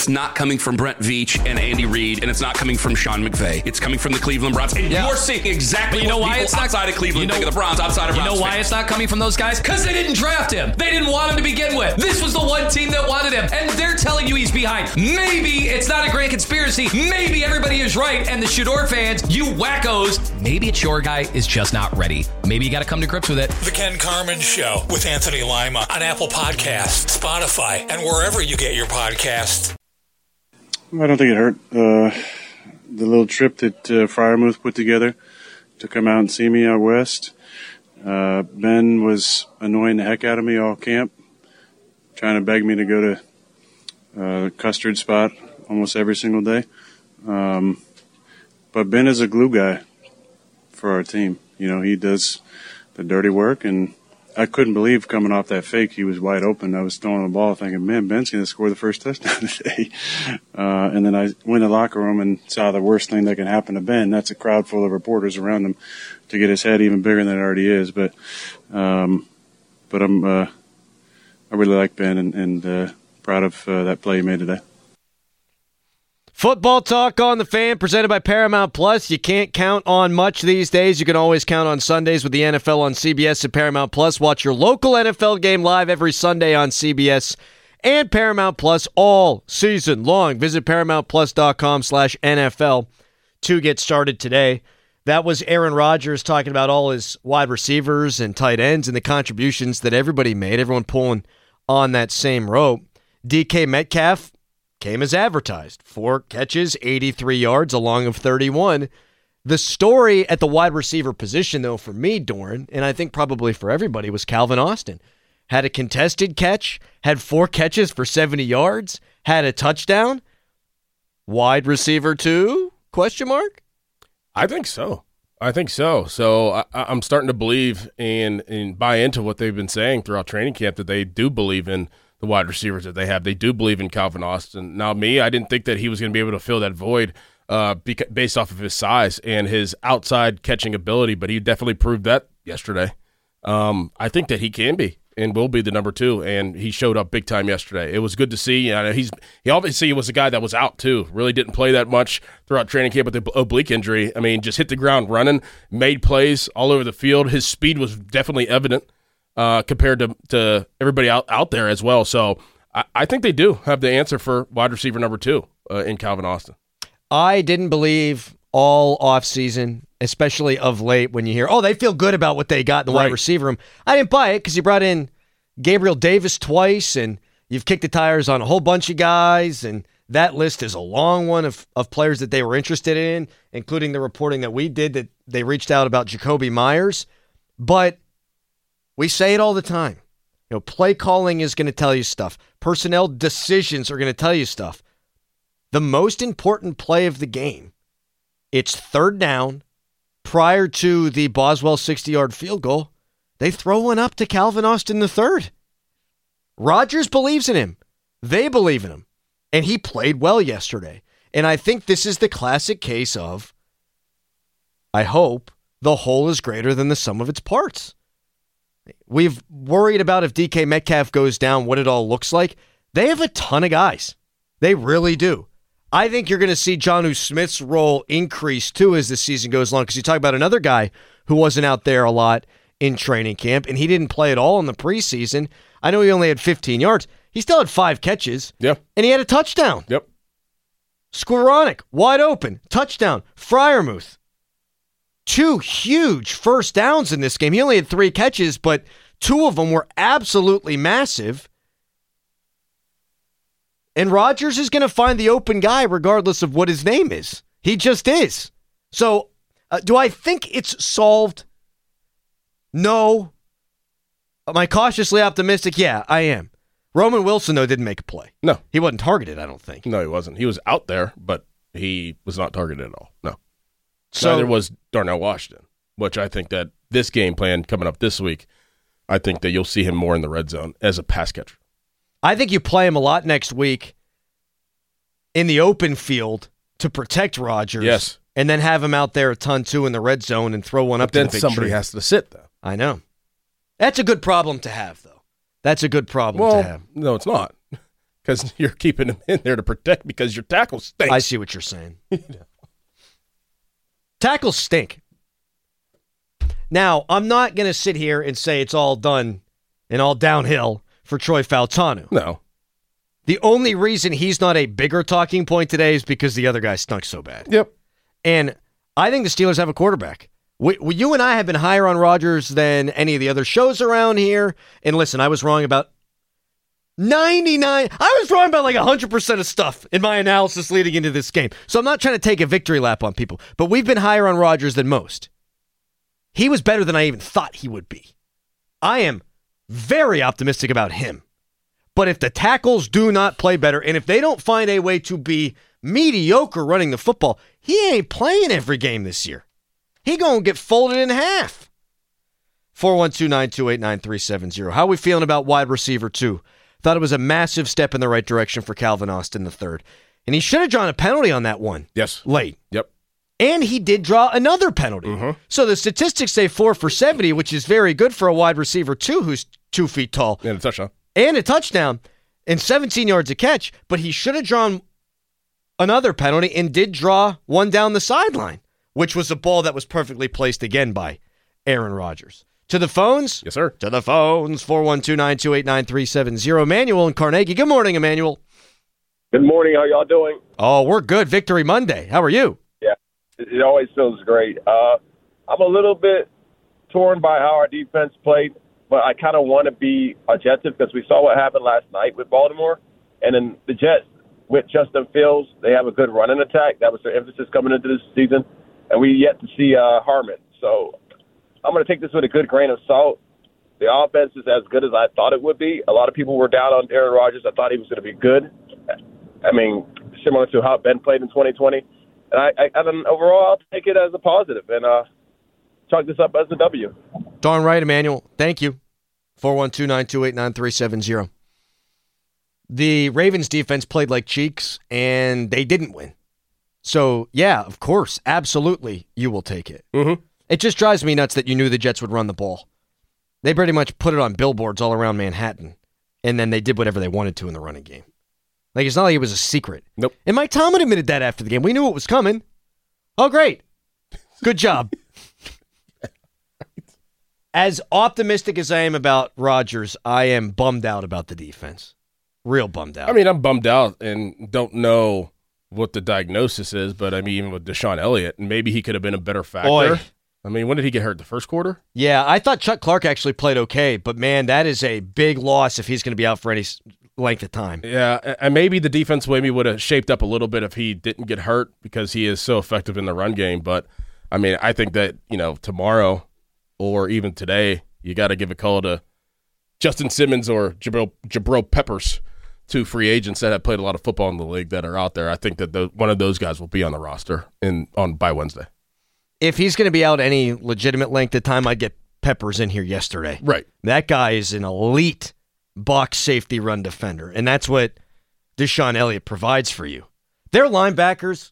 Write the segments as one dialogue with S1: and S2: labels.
S1: it's not coming from Brent Veach and Andy Reid, and it's not coming from Sean McVay. It's coming from the Cleveland Browns. And you're seeing exactly what people outside of Cleveland think of the Browns, outside of Browns.
S2: You know why it's not coming from those guys? Because they didn't draft him. They didn't want him to begin with. This was the one team that wanted him, and they're telling you he's behind. Maybe it's not a grand conspiracy. Maybe everybody is right, and the Shador fans, you wackos, maybe it's your guy is just not ready. Maybe you got to come to grips with it.
S3: The Ken Carman Show with Anthony Lima on Apple Podcasts, Spotify, and wherever you get your podcasts.
S4: I don't think it hurt. The little trip that Freiermuth put together to come out and see me out west. Ben was annoying the heck out of me all camp, trying to beg me to go to the custard spot almost every single day. But Ben is a glue guy for our team. You know, he does the dirty work, and I couldn't believe coming off that fake, he was wide open. I was throwing the ball thinking, man, Ben's going to score the first touchdown today. And then I went in the locker room and saw the worst thing that can happen to Ben. That's a crowd full of reporters around him to get his head even bigger than it already is. But I really like Ben and proud of that play he made today.
S5: Football Talk on the Fan, presented by Paramount Plus. You can't count on much these days. You can always count on Sundays with the NFL on CBS and Paramount Plus. Watch your local NFL game live every Sunday on CBS and Paramount Plus all season long. Visit ParamountPlus.com/NFL to get started today. That was Aaron Rodgers talking about all his wide receivers and tight ends and the contributions that everybody made, everyone pulling on that same rope. DK Metcalf came as advertised. 4 catches, 83 yards, a long of 31. The story at the wide receiver position, though, for me, Doran, and I think probably for everybody, was Calvin Austin. Had a contested catch, had 4 catches for 70 yards, had a touchdown. Wide receiver 2? Question mark?
S6: I think so. So I'm starting to believe and buy into what they've been saying throughout training camp, that they do believe in the wide receivers that they have. They do believe in Calvin Austin. Now, I didn't think that he was going to be able to fill that void based off of his size and his outside catching ability, but he definitely proved that yesterday. I think that he can be and will be the number 2, and he showed up big time yesterday. It was good to see. He obviously was a guy that was out too. Really didn't play that much throughout training camp with the oblique injury. I mean, just hit the ground running, made plays all over the field. His speed was definitely evident compared to everybody out there as well. So I think they do have the answer for wide receiver number 2 in Calvin Austin.
S5: I didn't believe all offseason, especially of late, when you hear, they feel good about what they got in the wide receiver room. I didn't buy it because you brought in Gabriel Davis twice, and you've kicked the tires on a whole bunch of guys, and that list is a long one of players that they were interested in, including the reporting that we did that they reached out about Jacoby Myers. But we say it all the time. You know, play calling is going to tell you stuff. Personnel decisions are going to tell you stuff. The most important play of the game, it's 3rd down prior to the Boswell 60-yard field goal. They throw one up to Calvin Austin III. Rodgers believes in him. They believe in him. And he played well yesterday. And I think this is the classic case of, I hope, the whole is greater than the sum of its parts. We've worried about if DK Metcalf goes down, what it all looks like. They have a ton of guys. They really do. I think you're going to see Jonnu Smith's role increase, too, as the season goes along, because you talk about another guy who wasn't out there a lot in training camp, and he didn't play at all in the preseason. I know he only had 15 yards. He still had 5 catches, and he had a touchdown.
S6: Yep.
S5: Skowronek, wide open, touchdown. Freiermuth, 2 huge first downs in this game. He only had 3 catches, but 2 of them were absolutely massive. And Rodgers is going to find the open guy regardless of what his name is. He just is. So, do I think it's solved? No. Am I cautiously optimistic? Yeah, I am. Roman Wilson, though, didn't make a play.
S6: No.
S5: He wasn't targeted, I don't think.
S6: No, he wasn't. He was out there, but he was not targeted at all. No.
S5: So,
S6: neither was Darnell Washington, which I think that this game plan coming up this week, I think that you'll see him more in the red zone as a pass catcher.
S5: I think you play him a lot next week in the open field to protect Rodgers.
S6: Yes.
S5: And then have him out there a ton, too, in the red zone and throw one up to the big
S6: somebody
S5: tree.
S6: has to sit, though.
S5: I know. That's a good problem to have, though. That's a good problem to have.
S6: No, it's not. because you're keeping him in there to protect because your tackles stink.
S5: I see what you're saying. Tackles stink. Now, I'm not going to sit here and say it's all done and all downhill for Troy Fautanu.
S6: No.
S5: The only reason he's not a bigger talking point today is because the other guy stunk so bad.
S6: Yep.
S5: And I think the Steelers have a quarterback. You and I have been higher on Rodgers than any of the other shows around here. And listen, I was wrong about 99. I was wrong about like 100% of stuff in my analysis leading into this game. So I'm not trying to take a victory lap on people, but we've been higher on Rodgers than most. He was better than I even thought he would be. I am very optimistic about him. But if the tackles do not play better, and if they don't find a way to be mediocre running the football, he ain't playing every game this year. He gonna get folded in half. 412-928-9370. How are we feeling about wide receiver 2? Thought it was a massive step in the right direction for Calvin Austin III. And he should have drawn a penalty on that one.
S6: Yes.
S5: Late.
S6: Yep.
S5: And he did draw another penalty.
S6: Mm-hmm.
S5: So the statistics say 4 for 70, which is very good for a wide receiver 2 who's 2 feet tall.
S6: And a touchdown.
S5: And a touchdown and 17 yards a catch, but he should have drawn another penalty and did draw one down the sideline, which was a ball that was perfectly placed again by Aaron Rodgers. To the phones?
S6: Yes, sir.
S5: To the phones, 412-928-9370. Emmanuel in Carnegie. Good morning, Emmanuel.
S7: Good morning. How y'all doing?
S5: Oh, we're good. Victory Monday. How are you?
S7: Yeah, it always feels great. I'm a little bit torn by how our defense played, but I kind of want to be objective because we saw what happened last night with Baltimore. And then the Jets, with Justin Fields, they have a good running attack. That was their emphasis coming into this season. And we yet to see Harmon. So I'm going to take this with a good grain of salt. The offense is as good as I thought it would be. A lot of people were down on Aaron Rodgers. I thought he was going to be good. I mean, similar to how Ben played in 2020. And overall, I'll take it as a positive and chalk this up as a W.
S5: Darn right, Emmanuel. Thank you. 412-928-9370. The Ravens defense played like cheeks, and they didn't win. So, yeah, of course, absolutely, you will take it.
S6: Mm-hmm.
S5: It just drives me nuts that you knew the Jets would run the ball. They pretty much put it on billboards all around Manhattan, and then they did whatever they wanted to in the running game. Like, it's not like it was a secret.
S6: Nope.
S5: And Mike Tomlin admitted that after the game. We knew it was coming. Oh, great. Good job. As optimistic as I am about Rodgers, I am bummed out about the defense. Real bummed out.
S6: I mean, I'm bummed out and don't know what the diagnosis is, but I mean, even with Deshaun Elliott, maybe he could have been a better factor.
S5: Boy.
S6: I mean, when did he get hurt? The first quarter?
S5: Yeah, I thought Chuck Clark actually played okay, but man, that is a big loss if he's going to be out for any length of time.
S6: Yeah, and maybe the defense maybe would have shaped up a little bit if he didn't get hurt because he is so effective in the run game. But, I mean, I think that, tomorrow or even today, you got to give a call to Justin Simmons or Jabril Peppers, 2 free agents that have played a lot of football in the league that are out there. I think that one of those guys will be on the roster by Wednesday.
S5: If he's going to be out any legitimate length of time, I'd get Peppers in here yesterday.
S6: Right.
S5: That guy is an elite box safety run defender, and that's what Deshaun Elliott provides for you. Their linebackers.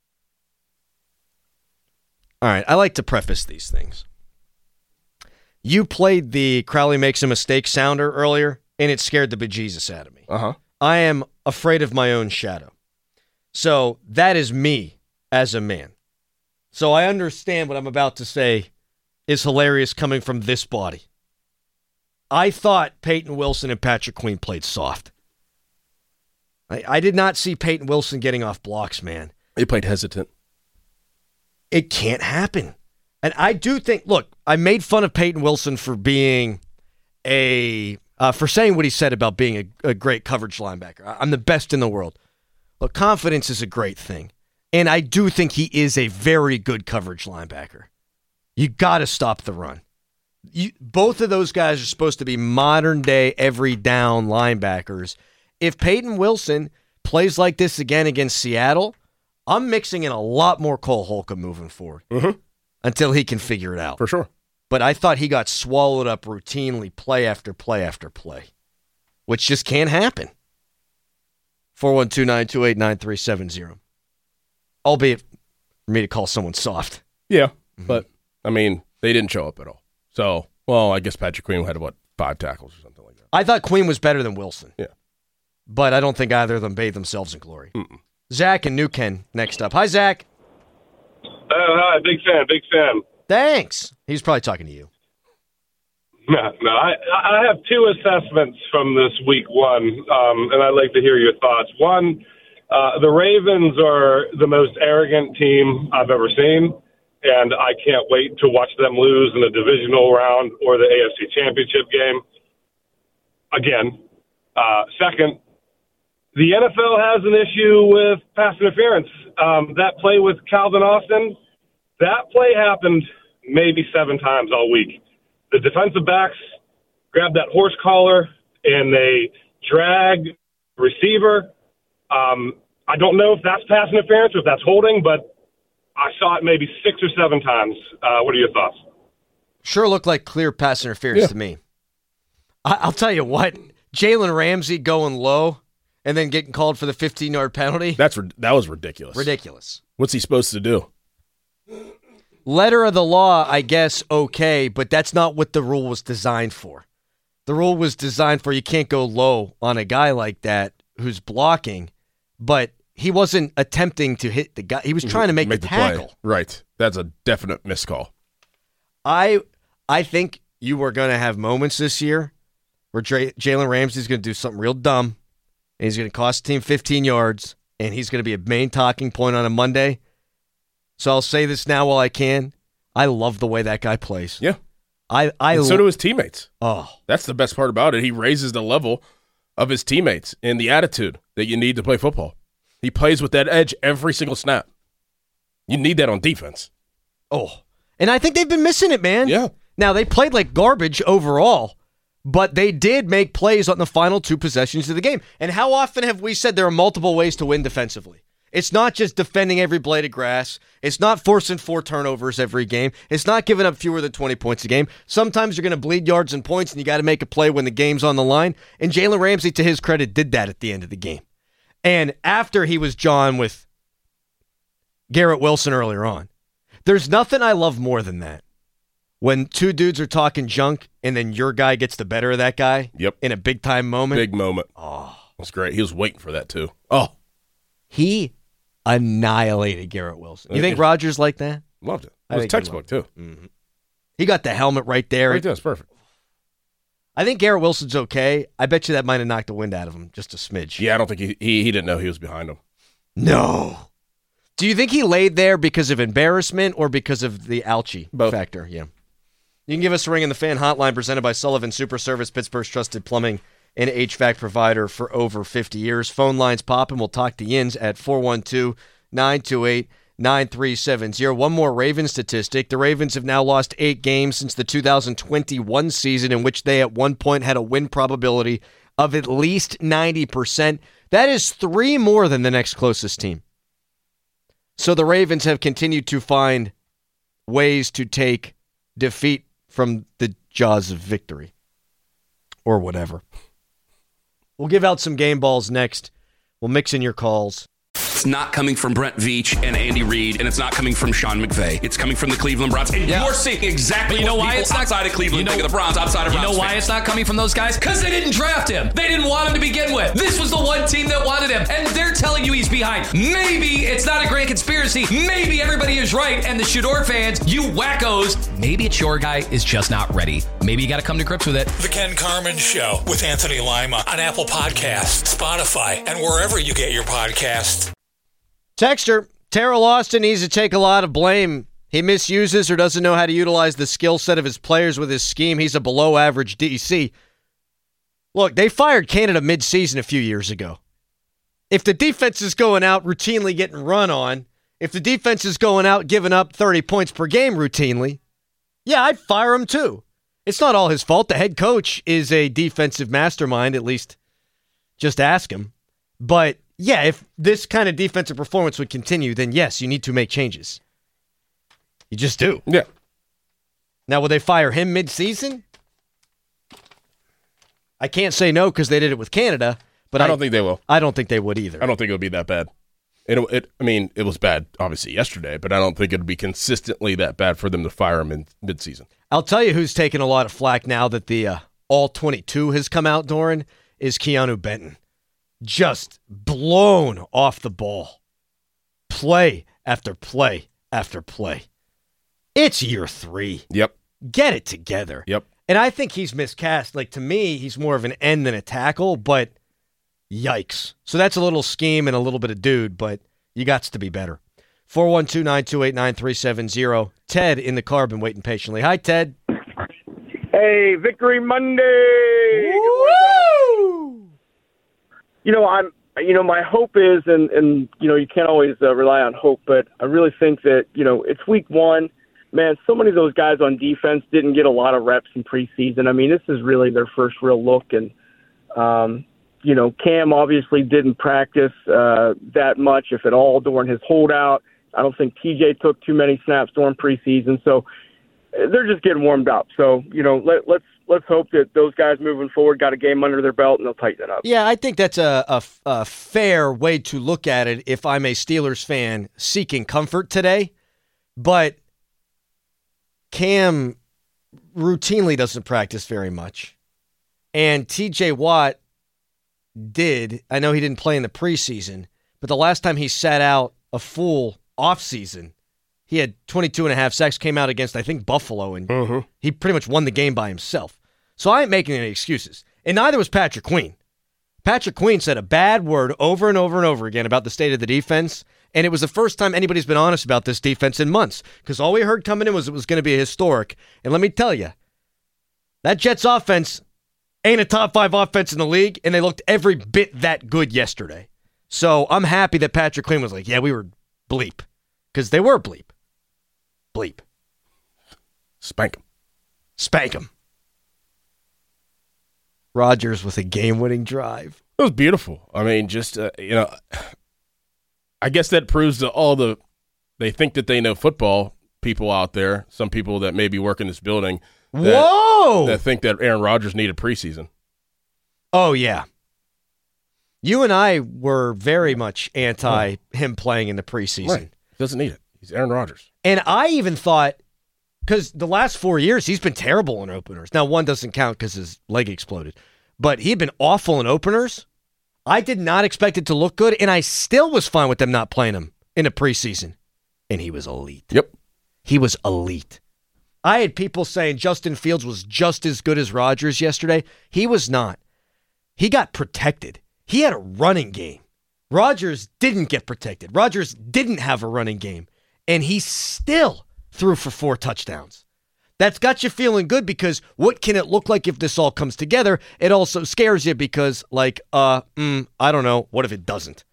S5: All right, I like to preface these things. You played the Crowley makes a mistake sounder earlier, and it scared the bejesus out of me.
S6: Uh-huh.
S5: I am afraid of my own shadow. So that is me as a man. So I understand what I'm about to say is hilarious coming from this body. I thought Peyton Wilson and Patrick Queen played soft. I did not see Peyton Wilson getting off blocks, man.
S6: He played hesitant.
S5: It can't happen. And I do think, look, I made fun of Peyton Wilson for being for saying what he said about being a great coverage linebacker. I'm the best in the world. Look, confidence is a great thing. And I do think he is a very good coverage linebacker. You got to stop the run. Both of those guys are supposed to be modern-day, every down linebackers. If Peyton Wilson plays like this again against Seattle, I'm mixing in a lot more Cole Holcomb moving forward until he can figure it out.
S6: For sure.
S5: But I thought he got swallowed up routinely play after play after play, which just can't happen. 412-928-9370. Albeit for me to call someone soft.
S6: Yeah, but, I mean, they didn't show up at all. So, well, I guess Patrick Queen had, 5 tackles or something like that.
S5: I thought Queen was better than Wilson.
S6: Yeah.
S5: but I don't think either of them bathe themselves in glory. Zach and New Ken next up. Hi, Zach.
S8: Hi, big fan.
S5: Thanks. He's probably talking to you.
S8: No, I have two assessments from this week one, and I'd like to hear your thoughts. One, the Ravens are the most arrogant team I've ever seen, and I can't wait to watch them lose in the divisional round or the AFC Championship game again. Second, the NFL has an issue with pass interference. That play with Calvin Austin, that play happened maybe 7 times all week. The defensive backs grab that horse collar and they drag the receiver. I don't know if that's pass interference or if that's holding, but I saw it maybe 6 or 7 times. What are your thoughts?
S5: Sure looked like clear pass interference to me. I'll tell you what, Jalen Ramsey going low and then getting called for the 15-yard penalty.
S6: That was ridiculous.
S5: Ridiculous.
S6: What's he supposed to do?
S5: Letter of the law, I guess, okay, but that's not what the rule was designed for. The rule was designed for you can't go low on a guy like that who's blocking, but he wasn't attempting to hit the guy. He was trying to make the tackle.
S6: Play. Right. That's a definite miscall.
S5: I think you are going to have moments this year where Jalen Ramsey's going to do something real dumb, and he's going to cost the team 15 yards, and he's going to be a main talking point on a Monday. So I'll say this now while I can. I love the way that guy plays.
S6: Yeah. And so do his teammates.
S5: Oh.
S6: That's the best part about it. He raises the level of his teammates and the attitude that you need to play football. He plays with that edge every single snap. You need that on defense.
S5: Oh. And I think they've been missing it, man.
S6: Yeah.
S5: Now, they played like garbage overall, but they did make plays on the final 2 possessions of the game. And how often have we said there are multiple ways to win defensively? It's not just defending every blade of grass. It's not forcing 4 turnovers every game. It's not giving up fewer than 20 points a game. Sometimes you're going to bleed yards and points, and you got to make a play when the game's on the line. And Jalen Ramsey, to his credit, did that at the end of the game. And after he was John with Garrett Wilson earlier on, there's nothing I love more than that. When 2 dudes are talking junk, and then your guy gets the better of that guy in a big-time moment.
S6: Big moment.
S5: Oh.
S6: That's great. He was waiting for that, too. Oh.
S5: He annihilated Garrett Wilson. You think Rodgers like that?
S6: Loved it. It was textbook, too.
S5: Mm-hmm. He got the helmet right there.
S6: Right there. It's perfect.
S5: I think Garrett Wilson's okay. I bet you that might have knocked the wind out of him just a smidge.
S6: Yeah, I don't think he didn't know he was behind him.
S5: No. Do you think he laid there because of embarrassment or because of the Alchie factor? Yeah. You can give us a ring in the fan hotline presented by Sullivan Super Service, Pittsburgh's trusted plumbing and HVAC provider for over 50 years. Phone lines pop, and we'll talk to Yins at 412-928-9370. One more Ravens statistic. The Ravens have now lost 8 games since the 2021 season, in which they at one point had a win probability of at least 90%. That is 3 more than the next closest team. So the Ravens have continued to find ways to take defeat from the jaws of victory. Or whatever. We'll give out some game balls next. We'll mix in your calls.
S1: It's not coming from Brent Veach and Andy Reid, and it's not coming from Sean McVay. It's coming from the Cleveland Browns. And you're seeing exactly what people outside of Cleveland think of the Browns, outside of Browns.
S2: You know why it's not coming from those guys? Because they didn't draft him. They didn't want him to begin with. This was the one team that wanted him, and they're telling you he's behind. Maybe it's not a grand conspiracy. Maybe everybody is right, and the Shador fans, you wackos, maybe it's your guy is just not ready. Maybe you got to come to grips with it.
S3: The Ken Carman Show with Anthony Lima on Apple Podcasts, Spotify, and wherever you get your podcasts.
S5: Texter, Terrell Austin needs to take a lot of blame. He misuses or doesn't know how to utilize the skill set of his players with his scheme. He's a below-average DC. Look, they fired Canada mid-season a few years ago. If the defense is going out routinely getting run on, if the defense is going out giving up 30 points per game routinely, yeah, I'd fire him too. It's not all his fault. The head coach is a defensive mastermind, at least just ask him. But yeah, if this kind of defensive performance would continue, then yes, you need to make changes. You just do.
S6: Yeah.
S5: Now, will they fire him mid-season? I can't say no because they did it with Canada, but
S6: I don't think they will.
S5: I don't think they would either.
S6: I don't think it would be that bad. It was bad, obviously, yesterday, but I don't think it would be consistently that bad for them to fire him in mid-season.
S5: I'll tell you who's taking a lot of flack now that the All-22 has come out, Doran, is Keanu Benton. just blown off the ball. Play after play after play. It's year 3.
S6: Yep.
S5: Get it together.
S6: Yep.
S5: And I think he's miscast. Like, to me, he's more of an end than a tackle, but yikes. So that's a little scheme and a little bit of dude, but you got to be better. 412-928-9370. Ted in the car, been waiting patiently. Hi, Ted.
S9: Hey, Victory Monday!
S5: Woo!
S9: My hope is, and you can't always rely on hope, but I really think that, it's week 1. Man, so many of those guys on defense didn't get a lot of reps in preseason. I mean, this is really their first real look, and, Cam obviously didn't practice that much, if at all, during his holdout. I don't think TJ took too many snaps during preseason, so they're just getting warmed up. So, let's hope that those guys moving forward got a game under their belt and they'll tighten it up.
S5: Yeah, I think that's a fair way to look at it if I'm a Steelers fan seeking comfort today. But Cam routinely doesn't practice very much. And TJ Watt did. I know he didn't play in the preseason, but the last time he sat out a full offseason, he had 22.5 sacks, came out against, I think, Buffalo, and he pretty much won the game by himself. So I ain't making any excuses. And neither was Patrick Queen. Patrick Queen said a bad word over and over and over again about the state of the defense, and it was the first time anybody's been honest about this defense in months, because all we heard coming in was it was going to be historic. And let me tell you, that Jets offense ain't a top 5 offense in the league, and they looked every bit that good yesterday. So I'm happy that Patrick Queen was like, yeah, we were bleep, because they were bleep. Bleep.
S6: Spank him.
S5: Spank him. Rodgers with a game-winning drive.
S6: It was beautiful. I mean, just, I guess that proves to they think that they know football, people out there, some people that maybe work in this building. That think that Aaron Rodgers needed preseason.
S5: Oh, yeah. You and I were very much anti him playing in the preseason.
S6: Right. He doesn't need it. He's Aaron Rodgers.
S5: And I even thought, because the last 4 years, he's been terrible in openers. Now, one doesn't count because his leg exploded. But he'd been awful in openers. I did not expect it to look good, and I still was fine with them not playing him in the preseason. And he was elite.
S6: Yep.
S5: He was elite. I had people saying Justin Fields was just as good as Rodgers yesterday. He was not. He got protected. He had a running game. Rodgers didn't get protected. Rodgers didn't have a running game. And he still threw for 4 touchdowns. That's got you feeling good, because what can it look like if this all comes together? It also scares you because, I don't know, what if it doesn't?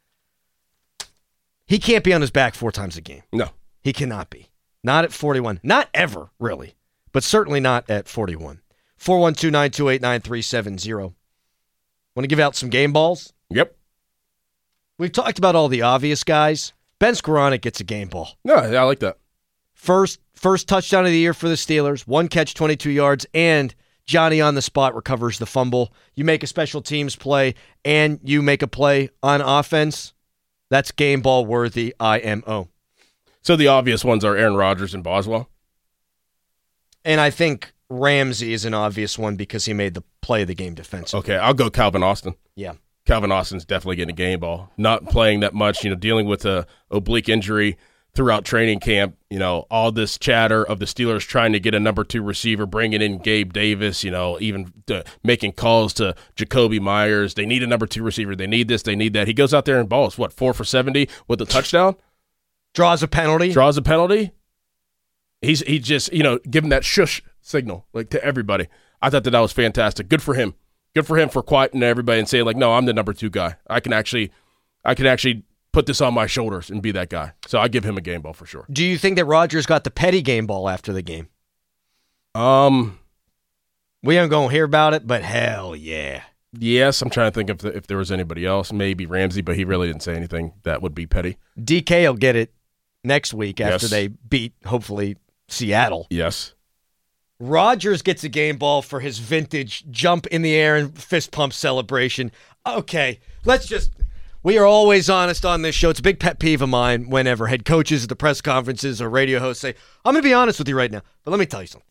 S5: He can't be on his back 4 times a game.
S6: No.
S5: He cannot be. Not at 41. Not ever, really. But certainly not at 41. 412-928-9370. Want to give out some game balls?
S6: Yep.
S5: We've talked about all the obvious guys. Ben Skoranek gets a game ball.
S6: No, I like that.
S5: First touchdown of the year for the Steelers. 1 catch, 22 yards, and Johnny on the spot recovers the fumble. You make a special teams play, and you make a play on offense. That's game ball worthy IMO.
S6: So the obvious ones are Aaron Rodgers and Boswell?
S5: And I think Ramsey is an obvious one because he made the play of the game defensively.
S6: Okay, I'll go Calvin Austin.
S5: Yeah.
S6: Calvin Austin's definitely getting a game ball. Not playing that much, dealing with a oblique injury throughout training camp. All this chatter of the Steelers trying to get a number 2 receiver, bringing in Gabe Davis, even making calls to Jacoby Myers. They need a number 2 receiver. They need this, they need that. He goes out there and balls, 4 for 70 with a touchdown?
S5: Draws a penalty.
S6: He just, giving that shush signal to everybody. I thought that was fantastic. Good for him. Good for him for quieting everybody and saying, no, I'm the number 2 guy. I can actually put this on my shoulders and be that guy. So I give him a game ball for sure.
S5: Do you think that Rodgers got the petty game ball after the game? We aren't going to hear about it, but hell yeah.
S6: Yes, I'm trying to think if there was anybody else. Maybe Ramsey, but he really didn't say anything that would be petty.
S5: DK will get it next week after they beat, hopefully, Seattle.
S6: Yes.
S5: Rodgers gets a game ball for his vintage jump in the air and fist pump celebration. Okay, we are always honest on this show. It's a big pet peeve of mine whenever head coaches at the press conferences or radio hosts say, I'm going to be honest with you right now, but let me tell you something.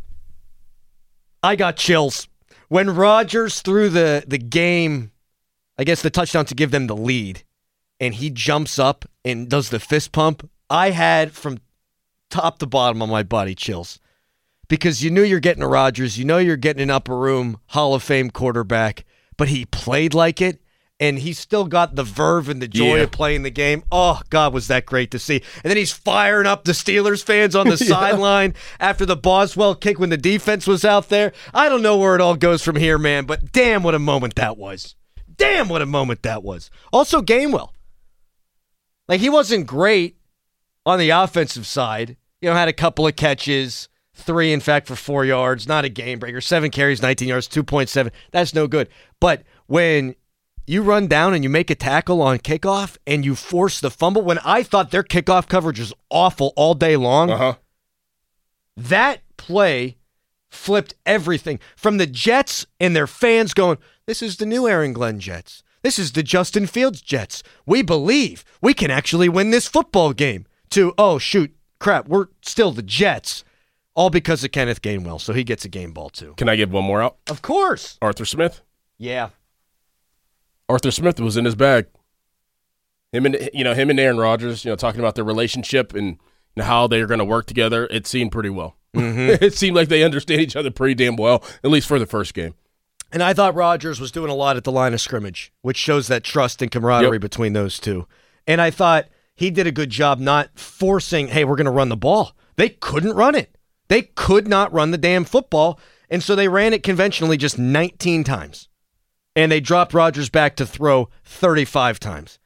S5: I got chills. When Rodgers threw the game I guess, the touchdown to give them the lead, and he jumps up and does the fist pump, I had from top to bottom of my body chills. Because you knew you're getting a Rodgers, you know you're getting an upper room Hall of Fame quarterback, but he played like it, and he's still got the verve and the joy of playing the game. Oh, God, was that great to see. And then he's firing up the Steelers fans on the sideline after the Boswell kick when the defense was out there. I don't know where it all goes from here, man, but damn, what a moment that was. Damn, what a moment that was. Also, Gainwell. Like, he wasn't great on the offensive side. You know, had a couple of catches. 3, in fact, for 4 yards. Not a game breaker. 7 carries, 19 yards, 2.7. That's no good. But when you run down and you make a tackle on kickoff and you force the fumble, when I thought their kickoff coverage was awful all day long, that play flipped everything. From the Jets and their fans going, this is the new Aaron Glenn Jets. This is the Justin Fields Jets. We believe we can actually win this football game. To, oh, shoot, crap, we're still the Jets. All because of Kenneth Gainwell, so he gets a game ball too.
S6: Can I give one more out?
S5: Of course.
S6: Arthur Smith?
S5: Yeah.
S6: Arthur Smith was in his bag. Him and Aaron Rodgers, talking about their relationship and how they're going to work together, it seemed pretty well. Mm-hmm. It seemed like they understand each other pretty damn well, at least for the first game.
S5: And I thought Rodgers was doing a lot at the line of scrimmage, which shows that trust and camaraderie between those two. And I thought he did a good job not forcing, hey, we're going to run the ball. They couldn't run it. They could not run the damn football, and so they ran it conventionally just 19 times. And they dropped Rodgers back to throw 35 times.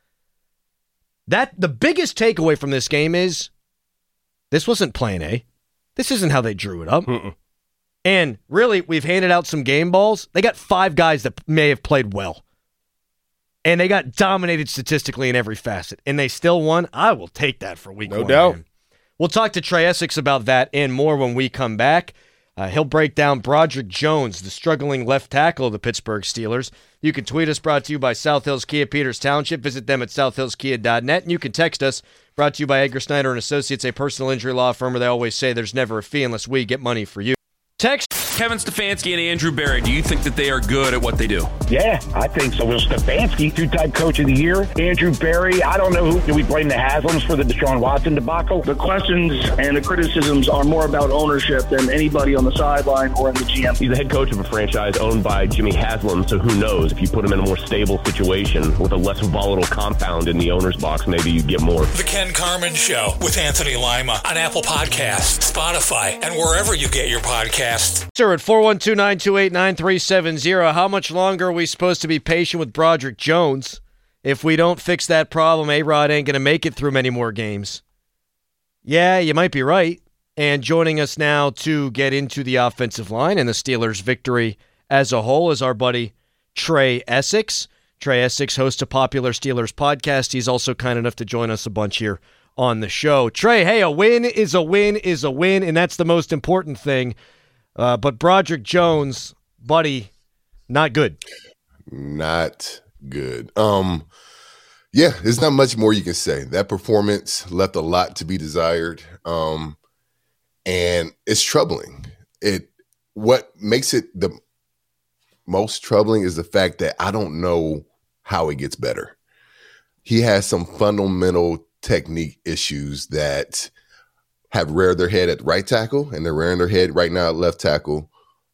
S5: The biggest takeaway from this game is this wasn't plan A. This isn't how they drew it up. Mm-mm. And really, we've handed out some game balls. They got 5 guys that may have played well. And they got dominated statistically in every facet. And they still won. I will take that for week 1.
S6: No doubt.
S5: Man. We'll talk to Trey Essex about that and more when we come back. He'll break down Broderick Jones, the struggling left tackle of the Pittsburgh Steelers. You can tweet us, brought to you by South Hills Kia Peters Township. Visit them at southhillskia.net. And you can text us, brought to you by Edgar Snyder & Associates, a personal injury law firm where they always say there's never a fee unless we get money for you. Text
S1: Kevin Stefanski and Andrew Berry, do you think that they are good at what they do?
S10: Yeah, I think so. Will Stefanski, 2-time coach of the year. Andrew Berry, I don't know who. Do we blame the Haslams for the Deshaun Watson debacle?
S11: The questions and the criticisms are more about ownership than anybody on the sideline or in the GM.
S12: He's the head coach of a franchise owned by Jimmy Haslam, so who knows? If you put him in a more stable situation with a less volatile compound in the owner's box, maybe you get more.
S3: The Ken Carman Show with Anthony Lima on Apple Podcasts, Spotify, and wherever you get your podcasts.
S5: Sir, at 412-928-9370, how much longer are we supposed to be patient with Broderick Jones? If we don't fix that problem, A-Rod ain't going to make it through many more games. Yeah, you might be right. And joining us now to get into the offensive line and the Steelers' victory as a whole is our buddy Trey Essex. Trey Essex hosts a popular Steelers podcast. He's also kind enough to join us a bunch here on the show. Trey, hey, a win is a win is a win, and that's the most important thing. But Broderick Jones, buddy, not good.
S13: Not good. Yeah, there's not much more you can say. That performance left a lot to be desired, and it's troubling. What makes it the most troubling is the fact that I don't know how it gets better. He has some fundamental technique issues that have reared their head at right tackle, and they're rearing their head right now at left tackle.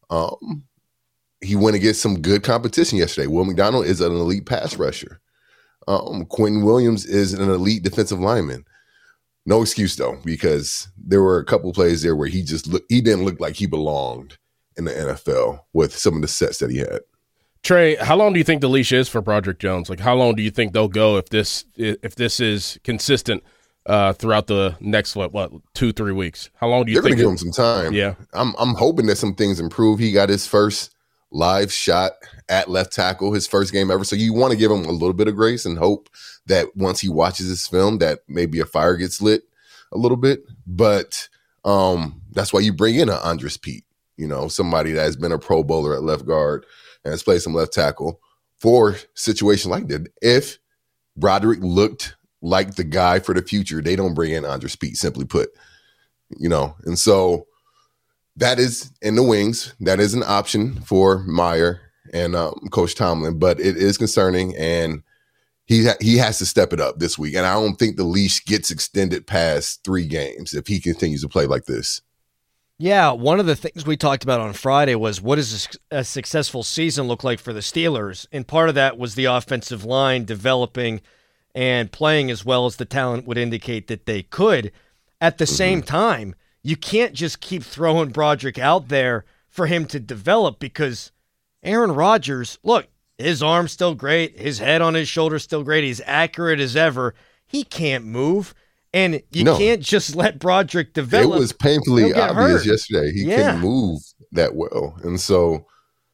S13: He went against some good competition yesterday. Will McDonald is an elite pass rusher. Quentin Williams is an elite defensive lineman. No excuse, though, because there were a couple plays there where he didn't look like he belonged in the NFL with some of the sets that he had.
S6: Trey, how long do you think the leash is for Broderick Jones? Like, how long do you think they'll go if this is consistent throughout the next 2-3 weeks? How long do you think?
S13: They're going to give him some time.
S6: Yeah,
S13: I'm hoping that some things improve. He got his first live shot at left tackle, his first game ever. So you want to give him a little bit of grace and hope that once he watches this film, that maybe a fire gets lit a little bit. But that's why you bring in an Andres Pete, somebody that has been a Pro Bowler at left guard and has played some left tackle for a situation like that. If Broderick looked like the guy for the future, they don't bring in Andres Pete, simply put, and so that is in the wings. That is an option for Meyer and Coach Tomlin, but it is concerning, and he has to step it up this week. And I don't think the leash gets extended past 3 games if he continues to play like this.
S5: Yeah, one of the things we talked about on Friday was what does a successful season look like for the Steelers? And part of that was the offensive line developing and playing as well as the talent would indicate that they could. At the same time, you can't just keep throwing Broderick out there for him to develop, because Aaron Rodgers, look, his arm's still great, his head on his shoulder's still great, he's accurate as ever. He can't move. And you can't just let Broderick develop.
S13: It was painfully obvious yesterday. He couldn't move that well. And so,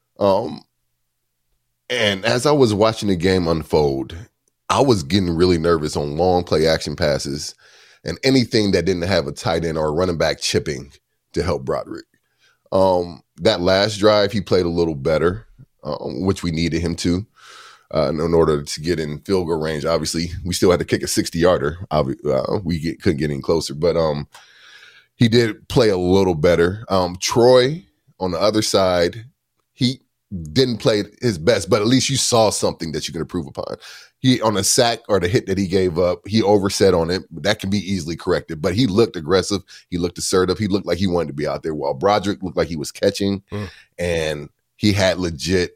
S13: and as I was watching the game unfold, I was getting really nervous on long play action passes and anything that didn't have a tight end or a running back chipping to help Broderick. That last drive, he played a little better, which we needed him to. In order to get in field goal range. Obviously, we still had to kick a 60-yarder. Couldn't get any closer, but he did play a little better. Troy, on the other side, he didn't play his best, but at least you saw something that you can improve upon. He, on a sack or the hit that he gave up, he overset on it. That can be easily corrected, but he looked aggressive. He looked assertive. He looked like he wanted to be out there, while Broderick looked like he was catching, and he had legit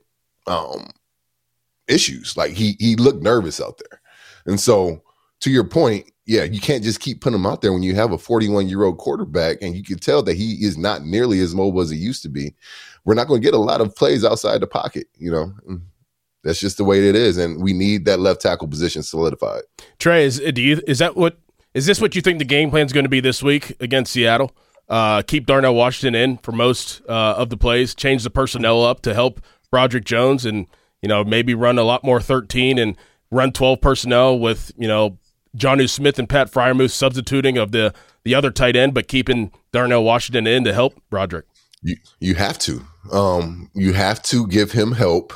S13: issues. Like he looked nervous out there. And so, to your point, yeah, you can't just keep putting him out there when you have a 41-year-old quarterback and you can tell that he is not nearly as mobile as he used to be. We're not going to get a lot of plays outside the pocket, That's just the way it is, and we need that left tackle position solidified.
S6: Trey, is this what you think the game plan is going to be this week against Seattle? Keep Darnell Washington in for most of the plays, change the personnel up to help Broderick Jones, and maybe run a lot more 13 and run 12 personnel with Jonnu Smith and Pat Freiermuth substituting of the other tight end, but keeping Darnell Washington in to help Broderick.
S13: You have to. You have to give him help.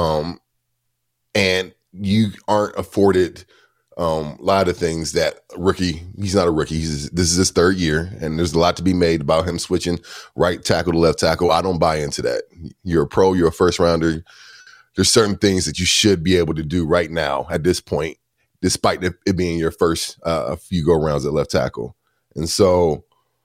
S13: And you aren't afforded a lot of things that he's not a rookie. This is his 3rd year, and there's a lot to be made about him switching right tackle to left tackle. I don't buy into that. You're a pro, you're a first rounder. There's certain things that you should be able to do right now at this point, despite it being your first few go-rounds at left tackle. And so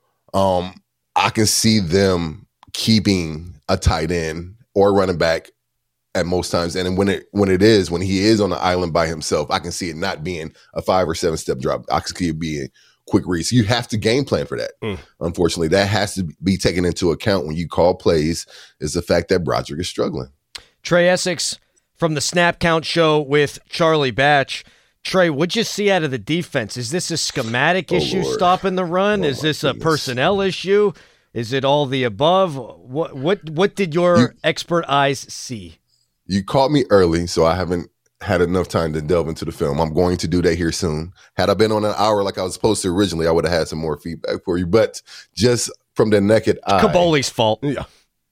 S13: I can see them keeping a tight end or running back at most times. And when he is on the island by himself, I can see it not being a 5 or 7 step drop. I can see it being quick reads. You have to game plan for that. Unfortunately, that has to be taken into account when you call plays, is the fact that Broderick is struggling.
S5: Trey Essex from the Snap Count Show with Charlie Batch. Trey, what'd you see out of the defense? Is this a schematic issue stopping the run? Is this a personnel issue? Is it all the above? What did your expert eyes see?
S13: You caught me early, so I haven't had enough time to delve into the film. I'm going to do that here soon. Had I been on an hour like I was supposed to originally, I would have had some more feedback for you. But just from the naked eye.
S5: Caboli's fault.
S13: Yeah.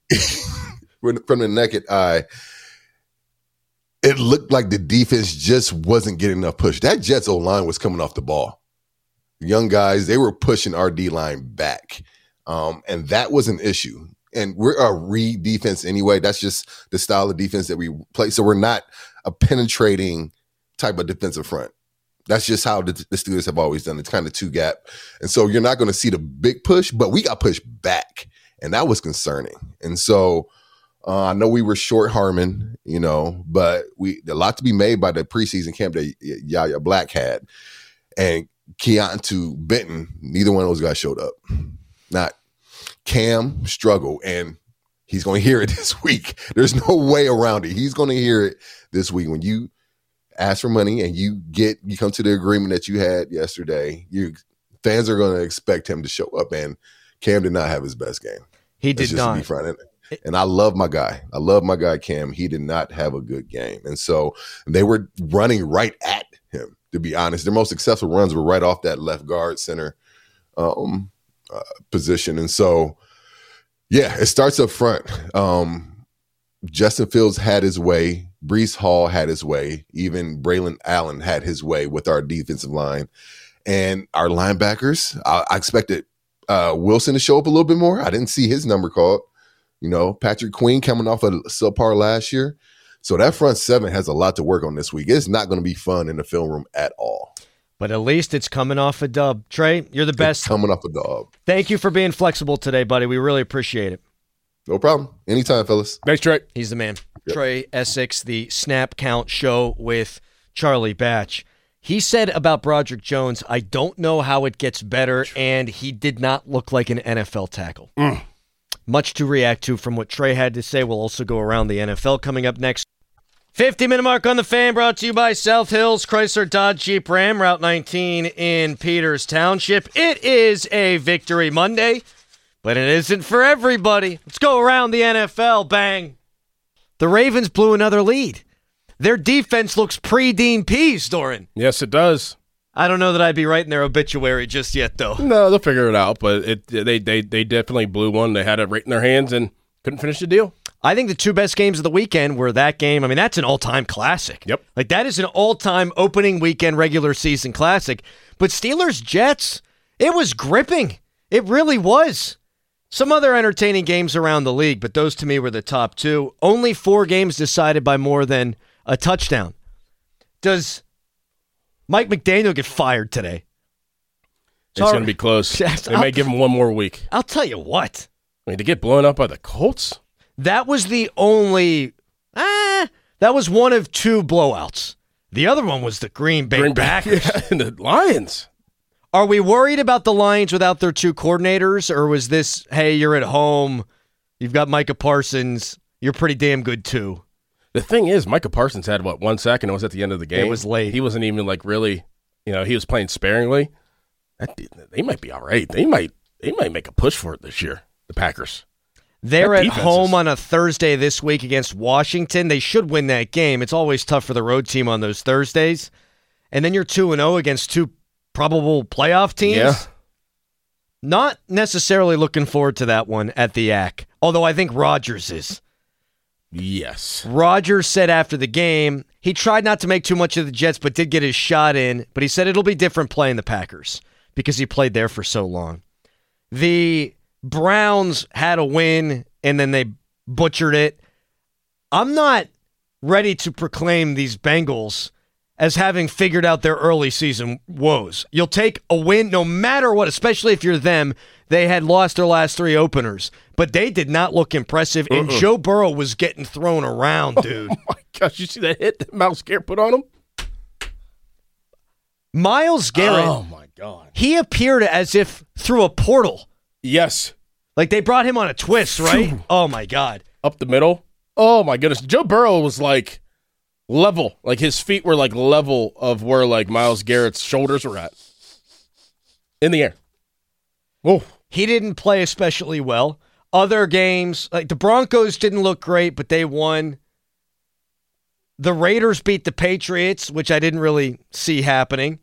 S13: From the naked eye, it looked like the defense just wasn't getting enough push. That Jets O-line was coming off the ball. Young guys, they were pushing our D-line back. And that was an issue. And we're a read defense anyway. That's just the style of defense that we play. So we're not a penetrating type of defensive front. That's just how the Steelers have always done. It's kind of 2-gap. And so you're not going to see the big push, but we got pushed back. And that was concerning. And so I know we were short Harmon, but a lot to be made by the preseason camp that Yaya Black had. And Keontae Benton, neither one of those guys showed up. Not Cam struggled, and he's going to hear it this week. There's no way around it. He's going to hear it this week. When you ask for money and you come to the agreement that you had yesterday, fans are going to expect him to show up, and Cam did not have his best game.
S5: He did not.
S13: And I love my guy. I love my guy, Cam. He did not have a good game. And so they were running right at him, to be honest. Their most successful runs were right off that left guard center position. And so, yeah, it starts up front. Justin Fields had his way. Breece Hall had his way. Even Braylon Allen had his way with our defensive line. And our linebackers, I expected Wilson to show up a little bit more. I didn't see his number called. Patrick Queen coming off a subpar last year. So that front seven has a lot to work on this week. It's not going to be fun in the film room at all.
S5: But at least it's coming off a dub. Trey, you're the best.
S13: It's coming off a dub.
S5: Thank you for being flexible today, buddy. We really appreciate it.
S13: No problem. Anytime, fellas.
S6: Thanks, Trey.
S5: He's the man.
S13: Yep.
S5: Trey Essex, the Snap Count Show with Charlie Batch. He said about Broderick Jones, I don't know how it gets better, and he did not look like an NFL tackle. Much to react to from what Trey had to say. We'll also go around the NFL coming up next. 50-minute mark on the Fan, brought to you by South Hills Chrysler Dodge Jeep Ram, Route 19 in Peters Township. It is a Victory Monday, but it isn't for everybody. Let's go around the NFL. Bang. The Ravens blew another lead. Their defense looks pre-Dean Pease, Doran.
S6: Yes, it does.
S5: I don't know that I'd be writing their obituary just yet, though.
S6: No, they'll figure it out, but they definitely blew one. They had it right in their hands and couldn't finish the deal.
S5: I think the two best games of the weekend were that game. I mean, that's an all-time classic.
S6: Yep.
S5: Like, that is an all-time opening weekend regular season classic. But Steelers-Jets, it was gripping. It really was. Some other entertaining games around the league, but those to me were the top two. Only 4 games decided by more than a touchdown. Does Mike McDaniel get fired today?
S6: It's going to be close. They may give him one more week.
S5: I'll tell you what.
S6: I mean, to get blown up by the Colts?
S5: That was the only... that was one of 2 blowouts. The other one was the Green Bay Packers.
S6: Yeah, and the Lions.
S5: Are we worried about the Lions without their 2 coordinators, or was this, hey, you're at home, you've got Micah Parsons, you're pretty damn good too?
S6: The thing is, Micah Parsons had, 1 second? It was at the end of the game.
S5: It was late.
S6: He wasn't even, really, he was playing sparingly. They might be all right. They might make a push for it this year, the Packers.
S5: They're at home on a Thursday this week against Washington. They should win that game. It's always tough for the road team on those Thursdays. And then you're 2-0 against 2 probable playoff teams.
S6: Yeah.
S5: Not necessarily looking forward to that one at the AC, although I think Rodgers is.
S6: Yes.
S5: Rodgers said after the game, he tried not to make too much of the Jets, but did get his shot in. But he said it'll be different playing the Packers because he played there for so long. The Browns had a win, and then they butchered it. I'm not ready to proclaim these Bengals as having figured out their early season woes. You'll take a win no matter what, especially if you're them. They had lost their last 3 openers, but they did not look impressive, and Joe Burrow was getting thrown around, dude.
S6: Oh, my gosh. You see that hit that Myles Garrett put on him?
S5: Myles Garrett.
S6: Oh, my God.
S5: He appeared as if through a portal.
S6: Yes.
S5: Like they brought him on a twist, right? Oh, my God.
S6: Up the middle. Oh, my goodness. Joe Burrow was level. Like his feet were level of where Myles Garrett's shoulders were at. In the air. Whoa.
S5: He didn't play especially well. Other games, like the Broncos didn't look great, but they won. The Raiders beat the Patriots, which I didn't really see happening.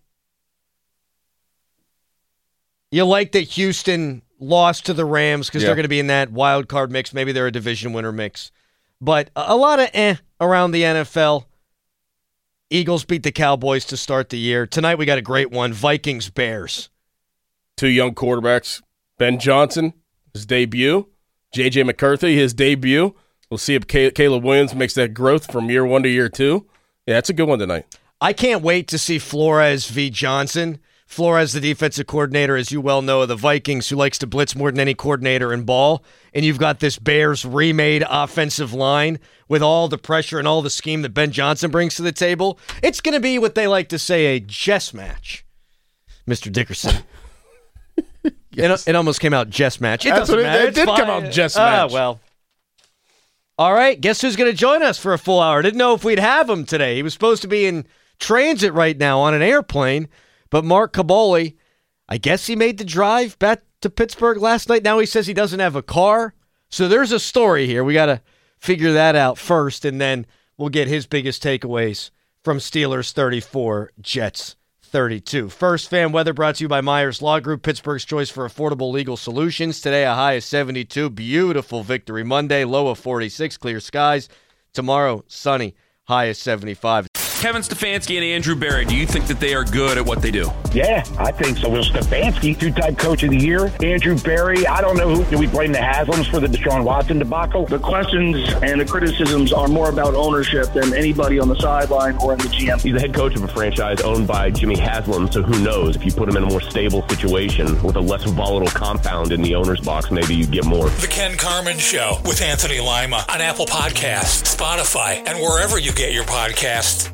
S5: You like that Houston lost to the Rams because they're going to be in that wild card mix. Maybe they're a division winner mix. But a lot of around the NFL. Eagles beat the Cowboys to start the year. Tonight we got a great one. Vikings-Bears.
S6: 2 young quarterbacks. Ben Johnson, his debut. J.J. McCarthy, his debut. We'll see if Caleb Williams makes that growth from year 1 to year 2. Yeah, that's a good one tonight.
S5: I can't wait to see Flores v. Johnson. Flores, the defensive coordinator, as you well know, of the Vikings, who likes to blitz more than any coordinator in ball. And you've got this Bears remade offensive line with all the pressure and all the scheme that Ben Johnson brings to the table. It's going to be what they like to say a chess match, Mr. Dickerson. Yes. It almost came out chess match. It doesn't matter.
S6: It did come out chess match.
S5: Well. All right, guess who's going to join us for a full hour? Didn't know if we'd have him today. He was supposed to be in transit right now on an airplane. But Mark Kaboly, I guess he made the drive back to Pittsburgh last night. Now he says he doesn't have a car. So there's a story here. We got to figure that out first, and then we'll get his biggest takeaways from Steelers 34, Jets 32. First Fan Weather brought to you by Myers Law Group, Pittsburgh's choice for affordable legal solutions. Today a high of 72. Beautiful Victory Monday, low of 46, clear skies. Tomorrow, sunny, high of 75.
S1: Kevin Stefanski and Andrew Berry, do you think that they are good at what they do?
S10: Yeah, I think so. Well, Stefanski, two-time coach of the year. Andrew Berry, I don't know who. Do we blame the Haslams for the Deshaun Watson debacle?
S11: The questions and the criticisms are more about ownership than anybody on the sideline or in the GM.
S12: He's the head coach of a franchise owned by Jimmy Haslam, so who knows? If you put him in a more stable situation with a less volatile compound in the owner's box, maybe you get more.
S3: The Ken Carman Show with Anthony Lima on Apple Podcasts, Spotify, and wherever you get your podcasts.